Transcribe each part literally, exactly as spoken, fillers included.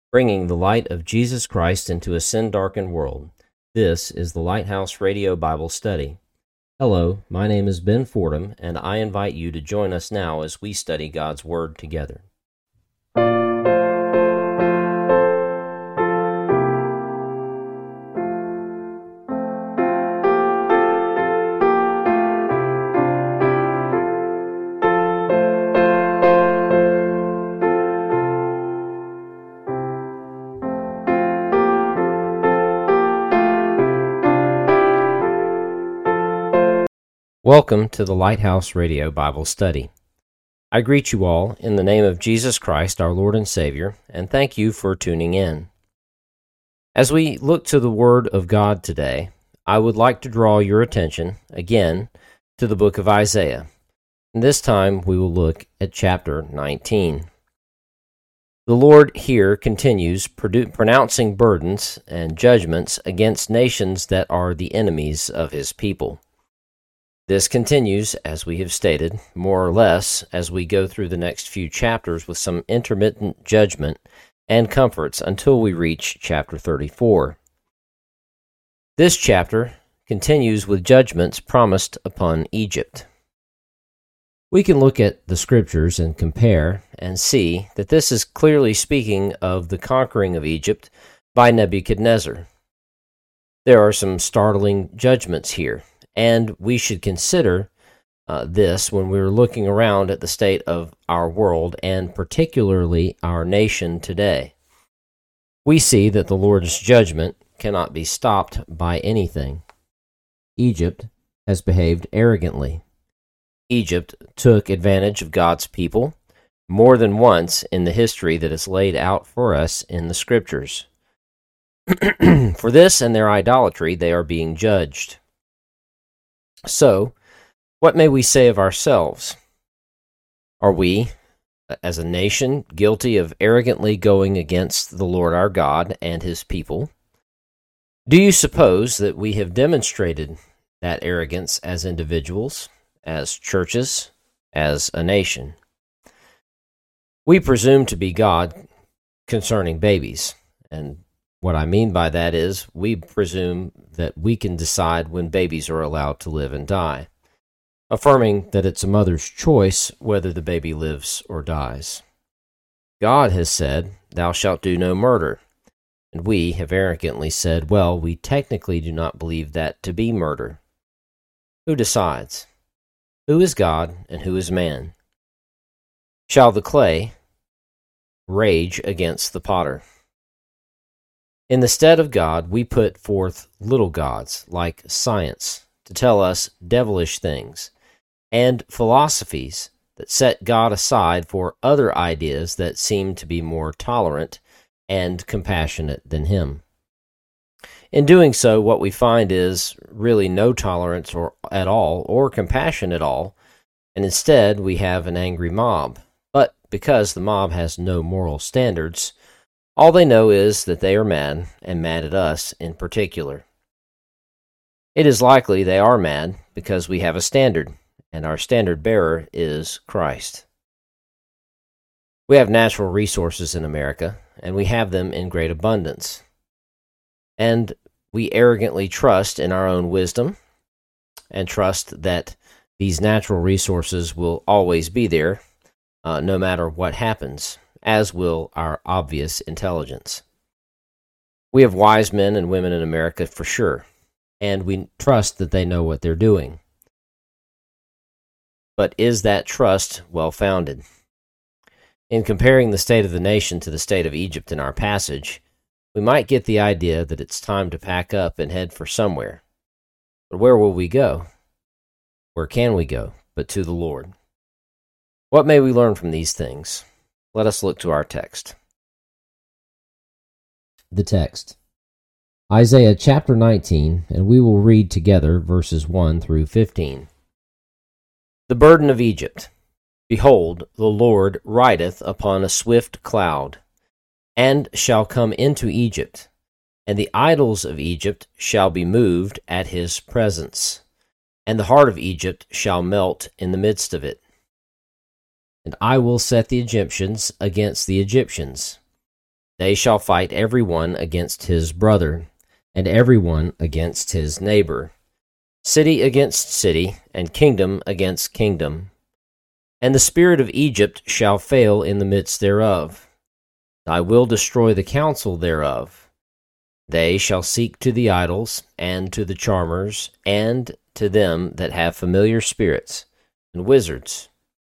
bringing the light of Jesus Christ into a sin-darkened world. This is the Lighthouse Radio Bible Study. Hello, my name is Ben Fordham, and I invite you to join us now as we study God's Word together. Welcome to the Lighthouse Radio Bible Study. I greet you all in the name of Jesus Christ, our Lord and Savior, and thank you for tuning in. As we look to the Word of God today, I would like to draw your attention, again, to the book of Isaiah. And this time we will look at chapter nineteen. The Lord here continues produ- pronouncing burdens and judgments against nations that are the enemies of His people. This continues, as we have stated, more or less as we go through the next few chapters with some intermittent judgment and comforts until we reach chapter thirty-four. This chapter continues with judgments promised upon Egypt. We can look at the scriptures and compare and see that this is clearly speaking of the conquering of Egypt by Nebuchadnezzar. There are some startling judgments here. And we should consider uh, this when we're looking around at the state of our world and particularly our nation today. We see that the Lord's judgment cannot be stopped by anything. Egypt has behaved arrogantly. Egypt took advantage of God's people more than once in the history that is laid out for us in the Scriptures. For this and their idolatry, they are being judged. So, what may we say of ourselves? Are we, as a nation, guilty of arrogantly going against the Lord our God and His people? Do you suppose that we have demonstrated that arrogance as individuals, as churches, as a nation? We presume to be God concerning babies, and what I mean by that is we presume that we can decide when babies are allowed to live and die, affirming that it's a mother's choice whether the baby lives or dies. God has said, "Thou shalt do no murder," and we have arrogantly said, well, we technically do not believe that to be murder. Who decides? Who is God and who is man? Shall the clay rage against the potter? In the stead of God, we put forth little gods, like science, to tell us devilish things, and philosophies that set God aside for other ideas that seem to be more tolerant and compassionate than Him. In doing so, what we find is really no tolerance or at all, or compassion at all, and instead we have an angry mob. But because the mob has no moral standards, all they know is that they are mad, and mad at us in particular. It is likely they are mad because we have a standard, and our standard bearer is Christ. We have natural resources in America, and we have them in great abundance. And we arrogantly trust in our own wisdom, and trust that these natural resources will always be there, uh, no matter what happens, as will our obvious intelligence. We have wise men and women in America for sure, and we trust that they know what they're doing. But is that trust well-founded? In comparing the state of the nation to the state of Egypt in our passage, we might get the idea that it's time to pack up and head for somewhere. But where will we go? Where can we go but to the Lord? What may we learn from these things? Let us look to our text. The text. Isaiah chapter nineteen, and we will read together verses one through fifteen. The burden of Egypt. Behold, the Lord rideth upon a swift cloud, and shall come into Egypt, and the idols of Egypt shall be moved at his presence, and the heart of Egypt shall melt in the midst of it. And I will set the Egyptians against the Egyptians, They shall fight every one against his brother, and every one against his neighbor, city against city, and kingdom against kingdom. And the spirit of Egypt shall fail in the midst thereof. I will destroy the counsel thereof. They shall seek to the idols, and to the charmers, and to them that have familiar spirits, and wizards.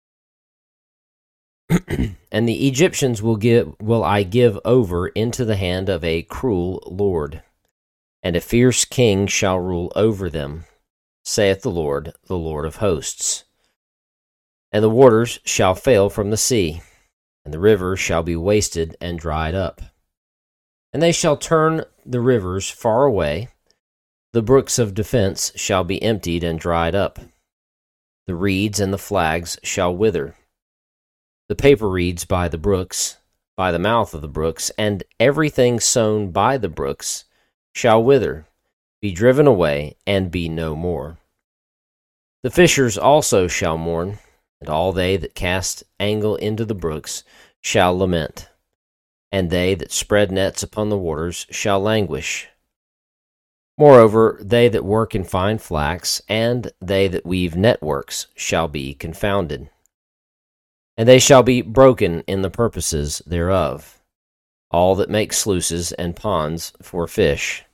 And the Egyptians will give will I give over into the hand of a cruel lord, and a fierce king shall rule over them, saith the Lord, the Lord of hosts. And the waters shall fail from the sea, and the rivers shall be wasted and dried up. And they shall turn the rivers far away, the brooks of defense shall be emptied and dried up. The reeds and the flags shall wither. The paper reeds by the brooks, by the mouth of the brooks, and everything sown by the brooks shall wither, be driven away, and be no more. The fishers also shall mourn, and all they that cast angle into the brooks shall lament, and they that spread nets upon the waters shall languish. Moreover, they that work in fine flax, and they that weave networks, shall be confounded. And they shall be broken in the purposes thereof, all that make sluices and ponds for fish.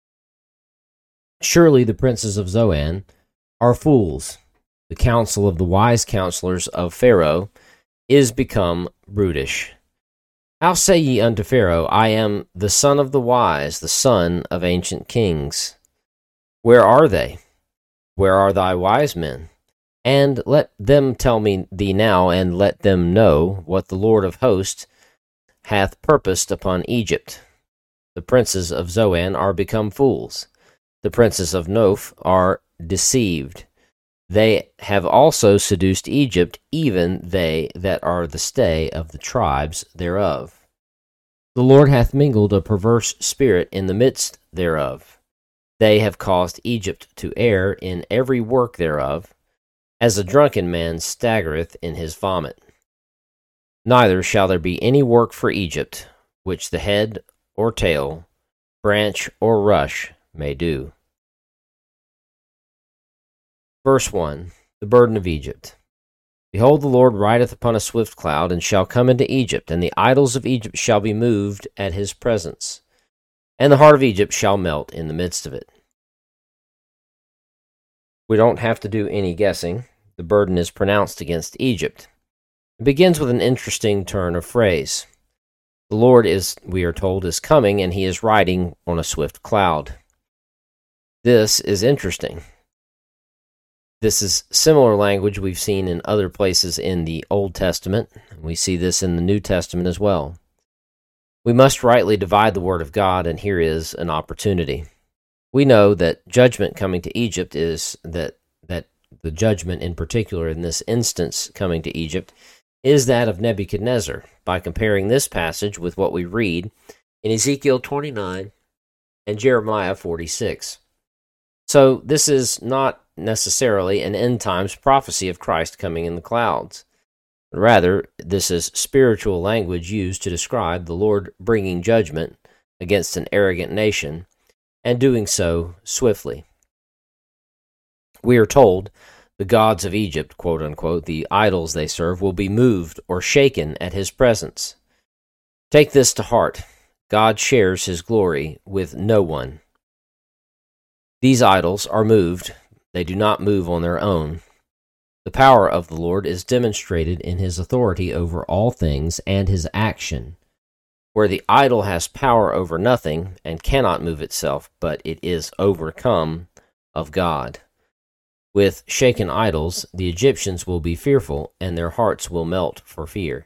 Surely the princes of Zoan are fools. The counsel of the wise counselors of Pharaoh is become brutish. How say ye unto Pharaoh, I am the son of the wise, the son of ancient kings? Where are they? Where are thy wise men? And let them tell me thee now, and let them know what the Lord of hosts hath purposed upon Egypt. The princes of Zoan are become fools. The princes of Noph are deceived. They have also seduced Egypt, even they that are the stay of the tribes thereof. The Lord hath mingled a perverse spirit in the midst thereof. They have caused Egypt to err in every work thereof, as a drunken man staggereth in his vomit. Neither shall there be any work for Egypt, which the head or tail, branch or rush may do. Verse one. The burden of Egypt. Behold, the Lord rideth upon a swift cloud, and shall come into Egypt, and the idols of Egypt shall be moved at his presence, and the heart of Egypt shall melt in the midst of it. We don't have to do any guessing. The burden is pronounced against Egypt. It begins with an interesting turn of phrase. The Lord is, we are told, is coming, and he is riding on a swift cloud. This is interesting. This is similar language we've seen in other places in the Old Testament. We see this in the New Testament as well. We must rightly divide the Word of God, and here is an opportunity. We know that judgment coming to Egypt is that that the judgment in particular in this instance coming to Egypt is that of Nebuchadnezzar, by comparing this passage with what we read in Ezekiel twenty-nine and Jeremiah forty-six. So this is not necessarily an end times prophecy of Christ coming in the clouds. Rather, this is spiritual language used to describe the Lord bringing judgment against an arrogant nation, and doing so swiftly. We are told the gods of Egypt, quote unquote, the idols they serve, will be moved or shaken at his presence. Take this to heart. God shares his glory with no one. These idols are moved. They do not move on their own. The power of the Lord is demonstrated in his authority over all things and his action. Where the idol has power over nothing and cannot move itself, but it is overcome of God. With shaken idols, the Egyptians will be fearful, and their hearts will melt for fear.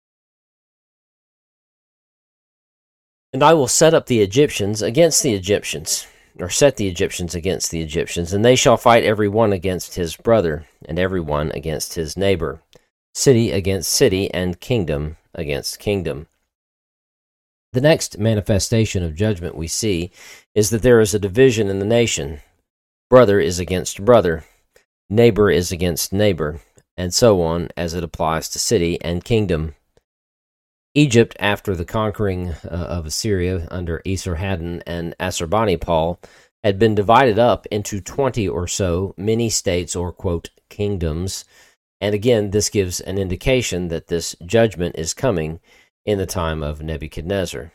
And I will set up the Egyptians against the Egyptians, or set the Egyptians against the Egyptians, and they shall fight every one against his brother, and every one against his neighbor, city against city, and kingdom against kingdom. The next manifestation of judgment we see is that there is a division in the nation. Brother is against brother, neighbor is against neighbor, and so on as it applies to city and kingdom. Egypt, after the conquering uh, of Assyria under Esarhaddon and Assurbanipal, had been divided up into twenty or so mini states or, quote, kingdoms. And again, this gives an indication that this judgment is coming in the time of Nebuchadnezzar.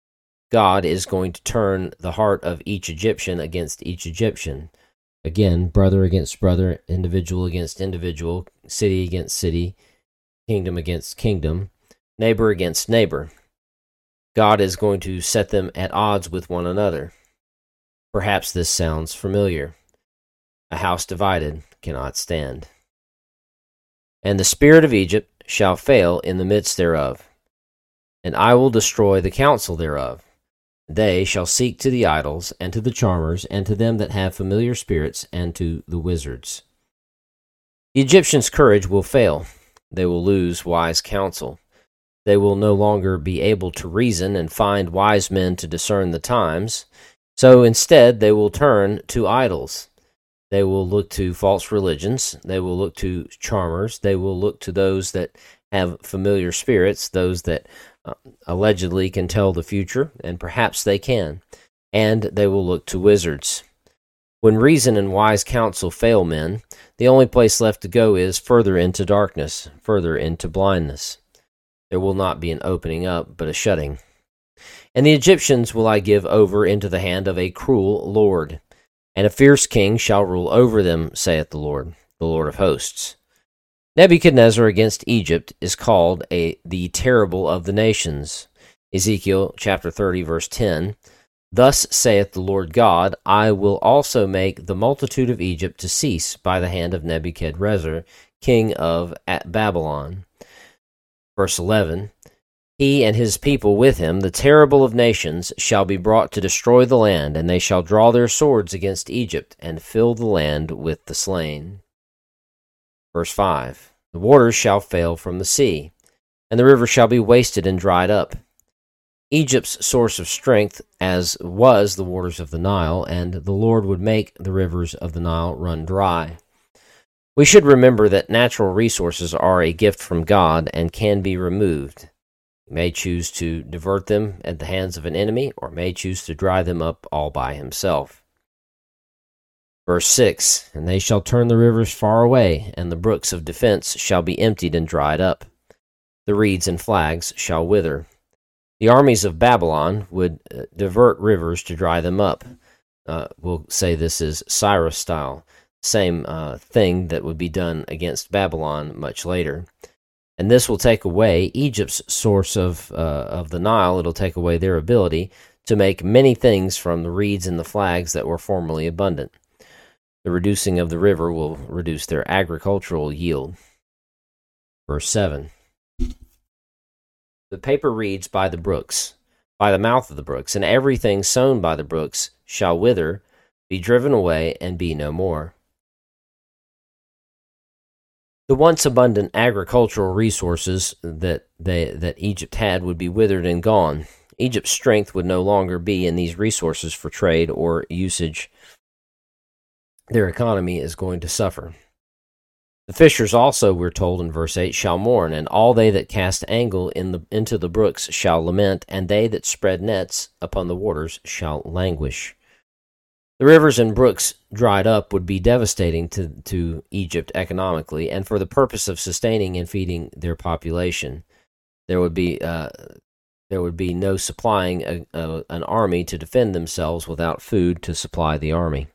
God is going to turn the heart of each Egyptian against each Egyptian. Again, brother against brother, individual against individual, city against city, kingdom against kingdom, neighbor against neighbor. God is going to set them at odds with one another. Perhaps this sounds familiar. A house divided cannot stand. And the spirit of Egypt shall fail in the midst thereof, and I will destroy the counsel thereof. They shall seek to the idols, and to the charmers, and to them that have familiar spirits, and to the wizards. The Egyptians' courage will fail. They will lose wise counsel. They will no longer be able to reason and find wise men to discern the times. So instead, they will turn to idols. They will look to false religions. They will look to charmers. They will look to those that have familiar spirits, those that uh, allegedly can tell the future, and perhaps they can. And they will look to wizards. When reason and wise counsel fail men, the only place left to go is further into darkness, further into blindness. There will not be an opening up, but a shutting. And the Egyptians will I give over into the hand of a cruel lord, and a fierce king shall rule over them, saith the Lord, the Lord of hosts. Nebuchadnezzar against Egypt is called a the terrible of the nations. Ezekiel chapter thirty, verse ten. Thus saith the Lord God, I will also make the multitude of Egypt to cease by the hand of Nebuchadrezzar, king of Babylon. Verse eleven. He and his people with him, the terrible of nations, shall be brought to destroy the land, and they shall draw their swords against Egypt, and fill the land with the slain. Verse five. The waters shall fail from the sea, and the river shall be wasted and dried up. Egypt's source of strength as was the waters of the Nile, and the Lord would make the rivers of the Nile run dry. We should remember that natural resources are a gift from God and can be removed. He may choose to divert them at the hands of an enemy, or may choose to dry them up all by himself. Verse six, and they shall turn the rivers far away, and the brooks of defense shall be emptied and dried up. The reeds and flags shall wither. The armies of Babylon would uh, divert rivers to dry them up. Uh, we'll say this is Cyrus style. Same uh, thing that would be done against Babylon much later. And this will take away Egypt's source of uh, of the Nile. It'll take away their ability to make many things from the reeds and the flags that were formerly abundant. The reducing of the river will reduce their agricultural yield. Verse seven. The paper reeds by the brooks, by the mouth of the brooks, and everything sown by the brooks shall wither, be driven away, and be no more. The once abundant agricultural resources that they, that Egypt had would be withered and gone. Egypt's strength would no longer be in these resources for trade or usage. Their economy is going to suffer. The fishers also, we're told in verse eight, shall mourn, and all they that cast angle in the, into the brooks shall lament, and they that spread nets upon the waters shall languish. The rivers and brooks dried up would be devastating to, to Egypt economically, and for the purpose of sustaining and feeding their population. There would be uh, there would be no supplying a, a, an army to defend themselves without food to supply the army.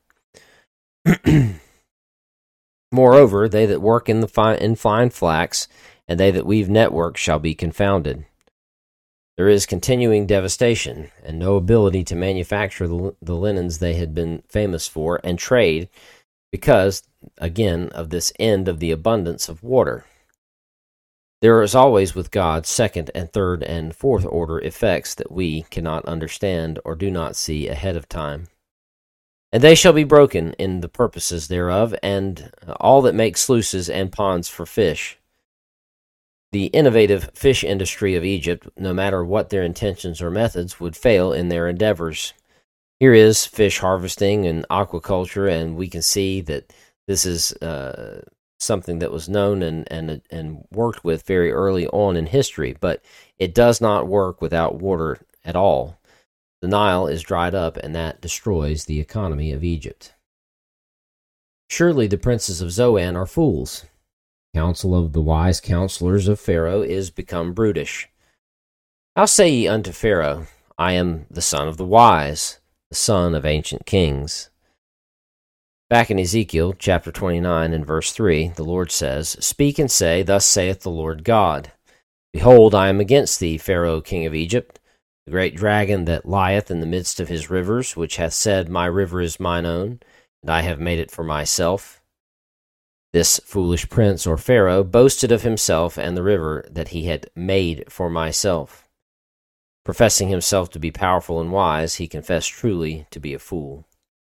Moreover, they that work in the fine, in fine flax, and they that weave network shall be confounded. There is continuing devastation, and no ability to manufacture the, the linens they had been famous for, and trade, because, again, of this end of the abundance of water. There is always with God second and third and fourth order effects that we cannot understand or do not see ahead of time. And they shall be broken in the purposes thereof, and all that make sluices and ponds for fish. The innovative fish industry of Egypt, no matter what their intentions or methods, would fail in their endeavors. Here is fish harvesting and aquaculture, and we can see that this is uh, something that was known and, and, and worked with very early on in history, but it does not work without water at all. The Nile is dried up, and that destroys the economy of Egypt. Surely the princes of Zoan are fools. Counsel of the wise counselors of Pharaoh is become brutish. How say ye unto Pharaoh, I am the son of the wise, the son of ancient kings? Back in Ezekiel chapter twenty-nine and verse three, the Lord says, Speak and say, Thus saith the Lord God, Behold, I am against thee, Pharaoh king of Egypt, the great dragon that lieth in the midst of his rivers, which hath said, My river is mine own, and I have made it for myself. This foolish prince, or Pharaoh, boasted of himself and the river that he had made for myself. Professing himself to be powerful and wise, he confessed truly to be a fool.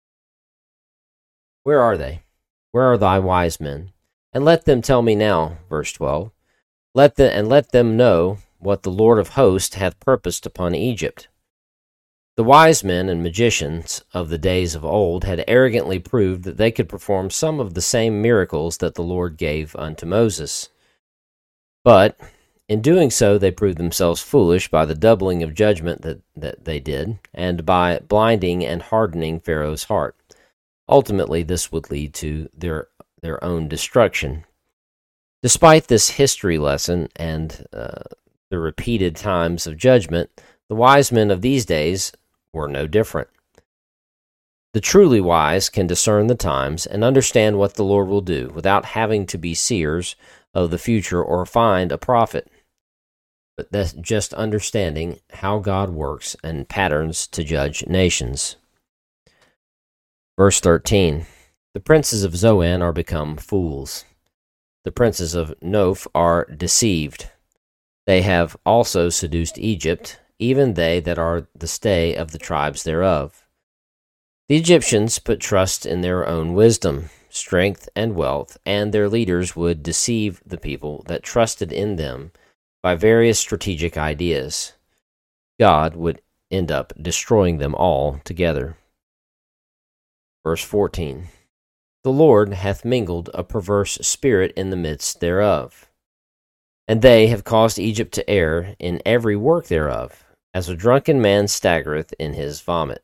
Where are they? Where are thy wise men? And let them tell me now, verse twelve, let the, and let them know what the Lord of hosts hath purposed upon Egypt. The wise men and magicians of the days of old had arrogantly proved that they could perform some of the same miracles that the Lord gave unto Moses. But in doing so, they proved themselves foolish by the doubling of judgment that, that they did, and by blinding and hardening Pharaoh's heart. Ultimately, this would lead to their, their own destruction. Despite this history lesson and uh, the repeated times of judgment, the wise men of these days were no different. The truly wise can discern the times and understand what the Lord will do without having to be seers of the future or find a prophet. But that's just understanding how God works and patterns to judge nations. Verse thirteen, The princes of Zoan are become fools. The princes of Noph are deceived. They have also seduced Egypt, even they that are the stay of the tribes thereof. The Egyptians put trust in their own wisdom, strength, and wealth, and their leaders would deceive the people that trusted in them by various strategic ideas. God would end up destroying them all together. Verse fourteen, The Lord hath mingled a perverse spirit in the midst thereof, and they have caused Egypt to err in every work thereof, as a drunken man staggereth in his vomit.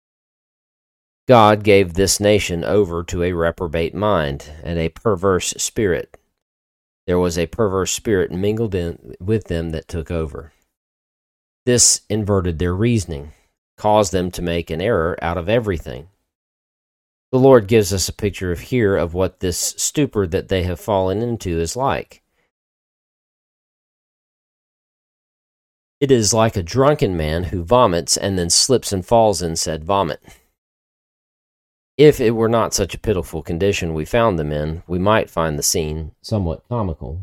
God gave this nation over to a reprobate mind and a perverse spirit. There was a perverse spirit mingled in with them that took over. This inverted their reasoning, caused them to make an error out of everything. The Lord gives us a picture of here of what this stupor that they have fallen into is like. It is like a drunken man who vomits and then slips and falls in said vomit. If it were not such a pitiful condition we found them in, we might find the scene somewhat comical.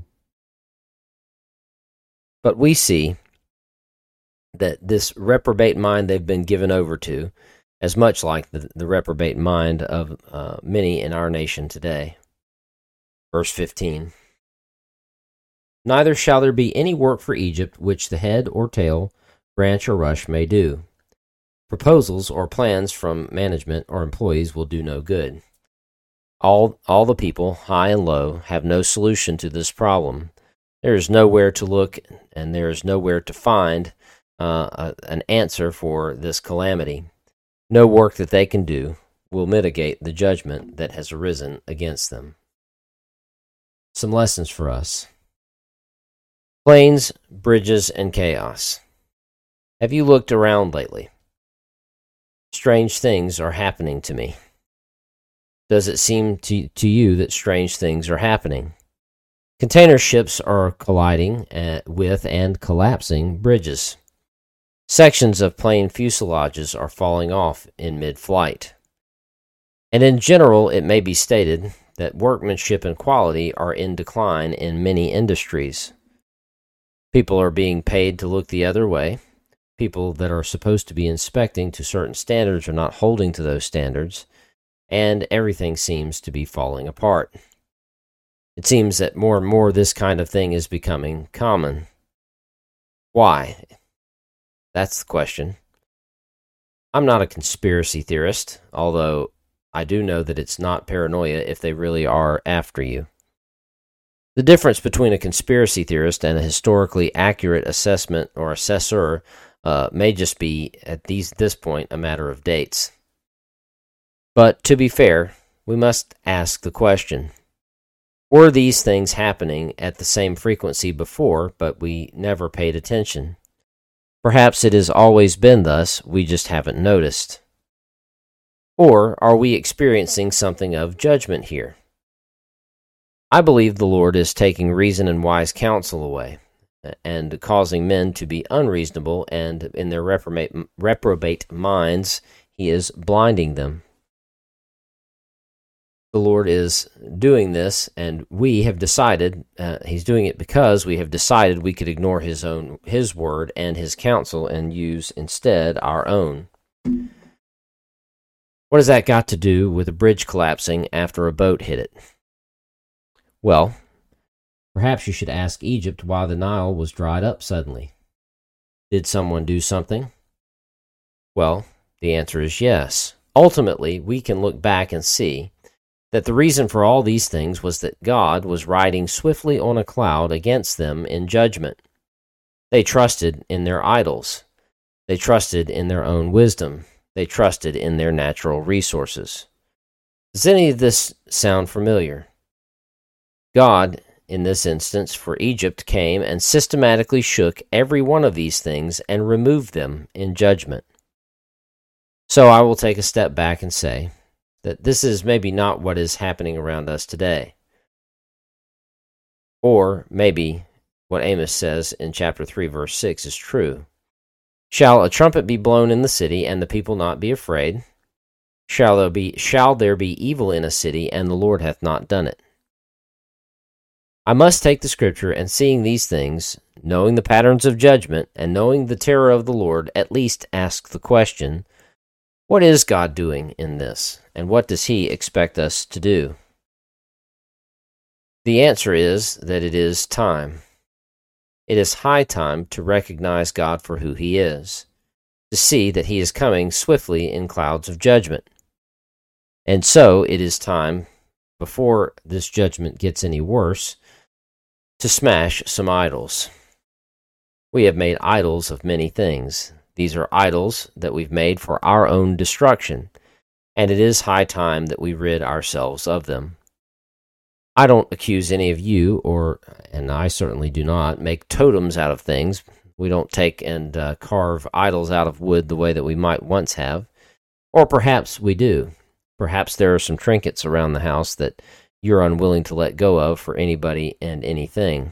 But we see that this reprobate mind they've been given over to, as much like the, the reprobate mind of uh, many in our nation today. Verse fifteen. Neither shall there be any work for Egypt which the head or tail, branch or rush may do. Proposals or plans from management or employees will do no good. All, all the people, high and low, have no solution to this problem. There is nowhere to look, and there is nowhere to find uh, a, an answer for this calamity. No work that they can do will mitigate the judgment that has arisen against them. Some lessons for us. Planes, bridges, and chaos. Have you looked around lately? Strange things are happening to me. Does it seem to, to you that strange things are happening? Container ships are colliding uh, with and collapsing bridges. Sections of plane fuselages are falling off in mid-flight. And in general, it may be stated that workmanship and quality are in decline in many industries. People are being paid to look the other way. People that are supposed to be inspecting to certain standards are not holding to those standards, and everything seems to be falling apart. It seems that more and more this kind of thing is becoming common. Why? That's the question. I'm not a conspiracy theorist, although I do know that it's not paranoia if they really are after you. The difference between a conspiracy theorist and a historically accurate assessment or assessor uh, may just be, at these, this point, a matter of dates. But to be fair, we must ask the question, were these things happening at the same frequency before, but we never paid attention? Perhaps it has always been thus, we just haven't noticed. Or are we experiencing something of judgment here? I believe the Lord is taking reason and wise counsel away, and causing men to be unreasonable, and in their reprobate, reprobate minds, He is blinding them. The Lord is doing this, and we have decided, uh, He's doing it because we have decided we could ignore His own, His word and His counsel and use instead our own. What has that got to do with a bridge collapsing after a boat hit it? Well, perhaps you should ask Egypt why the Nile was dried up suddenly. Did someone do something? Well, the answer is yes. Ultimately, we can look back and see that the reason for all these things was that God was riding swiftly on a cloud against them in judgment. They trusted in their idols. They trusted in their own wisdom. They trusted in their natural resources. Does any of this sound familiar? God, in this instance, for Egypt, came and systematically shook every one of these things and removed them in judgment. So I will take a step back and say that this is maybe not what is happening around us today. Or maybe what Amos says in chapter three, verse six is true. Shall a trumpet be blown in the city, and the people not be afraid? Shall there be, shall there be evil in a city, and the Lord hath not done it? I must take the Scripture, and seeing these things, knowing the patterns of judgment, and knowing the terror of the Lord, at least ask the question, what is God doing in this, and what does He expect us to do? The answer is that it is time. It is high time to recognize God for who He is, to see that He is coming swiftly in clouds of judgment. And so it is time, before this judgment gets any worse, to smash some idols. We have made idols of many things. These are idols that we've made for our own destruction, and it is high time that we rid ourselves of them. I don't accuse any of you, or, and I certainly do not, make totems out of things. We don't take and uh, carve idols out of wood the way that we might once have. Or perhaps we do. Perhaps there are some trinkets around the house that you're unwilling to let go of for anybody and anything.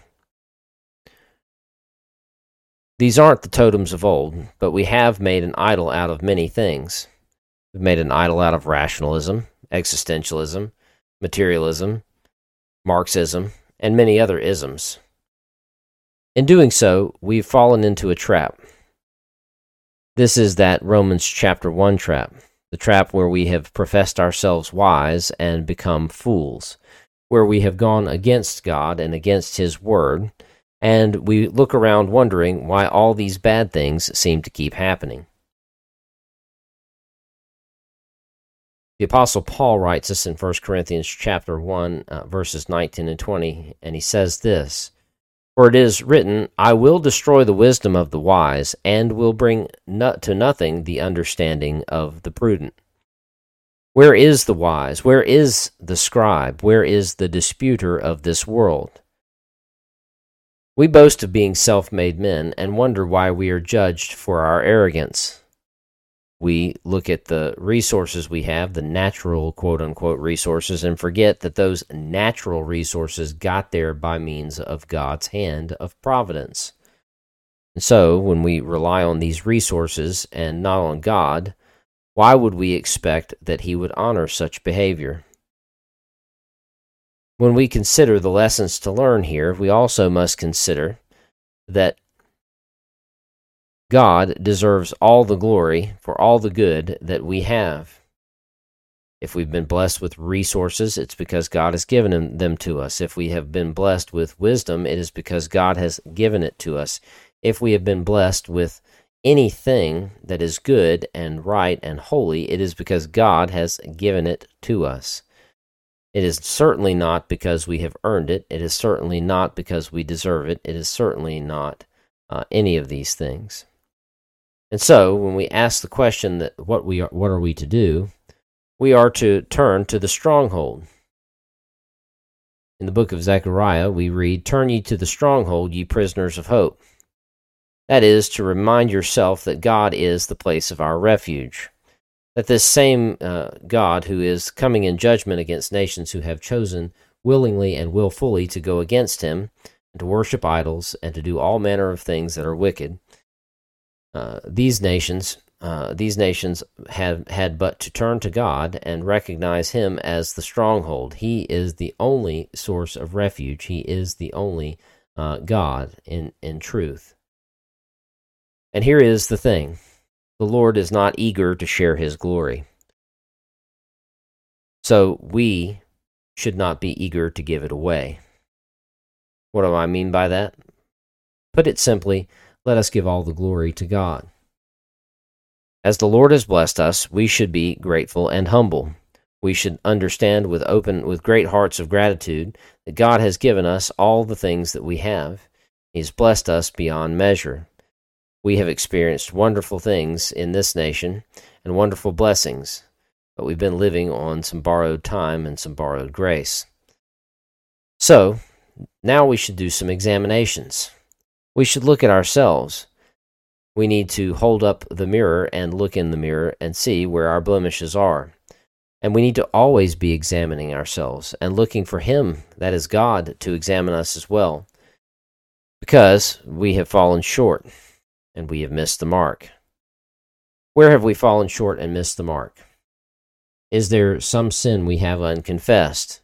These aren't the totems of old, but we have made an idol out of many things. We've made an idol out of rationalism, existentialism, materialism, Marxism, and many other isms. In doing so, we've fallen into a trap. This is that Romans chapter one trap, the trap where we have professed ourselves wise and become fools, where we have gone against God and against His word, and we look around wondering why all these bad things seem to keep happening. The Apostle Paul writes this in First Corinthians chapter one, uh, verses nineteen and twenty, and he says this, For it is written, I will destroy the wisdom of the wise, and will bring no- to nothing the understanding of the prudent. Where is the wise? Where is the scribe? Where is the disputer of this world? We boast of being self-made men, and wonder why we are judged for our arrogance. We look at the resources we have, the natural quote-unquote resources, and forget that those natural resources got there by means of God's hand of providence. And so, when we rely on these resources and not on God, why would we expect that He would honor such behavior? When we consider the lessons to learn here, we also must consider that God deserves all the glory for all the good that we have. If we've been blessed with resources, it's because God has given them to us. If we have been blessed with wisdom, it is because God has given it to us. If we have been blessed with anything that is good and right and holy, it is because God has given it to us. It is certainly not because we have earned it. It is certainly not because we deserve it. It is certainly not uh, any of these things. And so, when we ask the question that what we are, what are we to do, we are to turn to the stronghold. In the book of Zechariah, we read, "Turn ye to the stronghold, ye prisoners of hope." That is, to remind yourself that God is the place of our refuge. That this same uh, God who is coming in judgment against nations who have chosen willingly and willfully to go against him, and to worship idols, and to do all manner of things that are wicked, uh, these nations uh, these nations have had but to turn to God and recognize him as the stronghold. He is the only source of refuge. He is the only uh, God in, in truth. And here is the thing. The Lord is not eager to share his glory. So we should not be eager to give it away. What do I mean by that? Put it simply, let us give all the glory to God. As the Lord has blessed us, we should be grateful and humble. We should understand with open, with great hearts of gratitude that God has given us all the things that we have. He has blessed us beyond measure. We have experienced wonderful things in this nation and wonderful blessings, but we've been living on some borrowed time and some borrowed grace. So, now we should do some examinations. We should look at ourselves. We need to hold up the mirror and look in the mirror and see where our blemishes are. And we need to always be examining ourselves and looking for him, that is God, to examine us as well, because we have fallen short. And we have missed the mark. Where have we fallen short and missed the mark? Is there some sin we have unconfessed?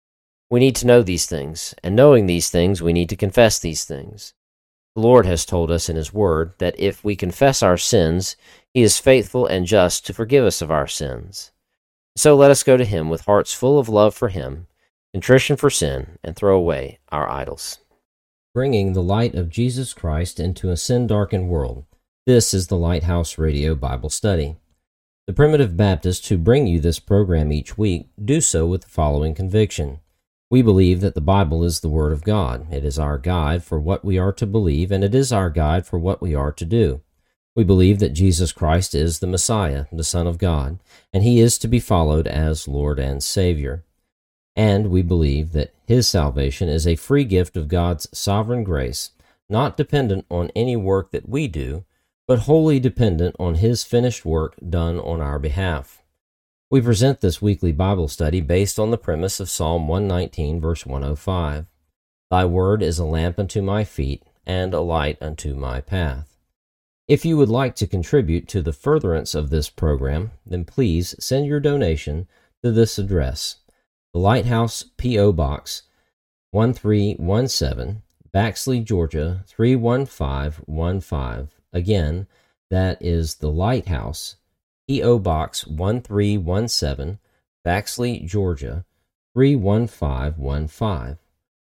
We need to know these things, and knowing these things, we need to confess these things. The Lord has told us in his word that if we confess our sins, he is faithful and just to forgive us of our sins. So let us go to him with hearts full of love for him, contrition for sin, and throw away our idols. Bringing the light of Jesus Christ into a sin-darkened world. This is the Lighthouse Radio Bible Study. The Primitive Baptists who bring you this program each week do so with the following conviction. We believe that the Bible is the Word of God. It is our guide for what we are to believe, and it is our guide for what we are to do. We believe that Jesus Christ is the Messiah, the Son of God, and he is to be followed as Lord and Savior. And we believe that his salvation is a free gift of God's sovereign grace, not dependent on any work that we do, but wholly dependent on his finished work done on our behalf. We present this weekly Bible study based on the premise of Psalm one nineteen, verse one oh five. Thy word is a lamp unto my feet, and a light unto my path. If you would like to contribute to the furtherance of this program, then please send your donation to this address. The Lighthouse P O. Box one three one seven, Baxley, Georgia three one five one five. Again, that is the Lighthouse P O. Box one three one seven, Baxley, Georgia three one five one five.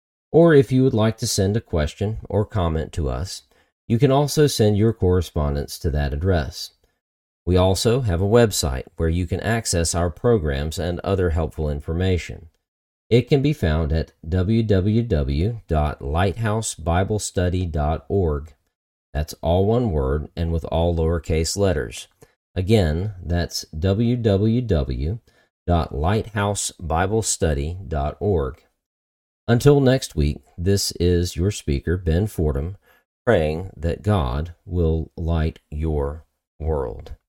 Or if you would like to send a question or comment to us, you can also send your correspondence to that address. We also have a website where you can access our programs and other helpful information. It can be found at w w w dot lighthouse bible study dot org. That's all one word and with all lowercase letters. Again, that's w w w dot lighthouse bible study dot org. Until next week, this is your speaker, Ben Fordham, praying that God will light your world.